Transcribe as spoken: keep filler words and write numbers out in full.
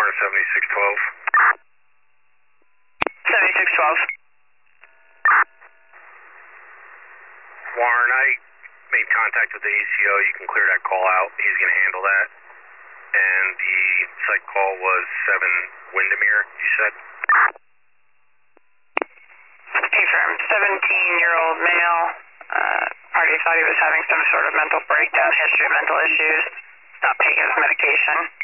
Warren seventy-six twelve. seventy-six twelve. Warren, I made contact with the A C O. You can clear that call out. He's going to handle that. And the site call was seven Windermere, you said? Confirmed. seventeen-year-old male. Uh, party thought he was having some sort of mental breakdown, history of mental issues. Stopped taking his medication.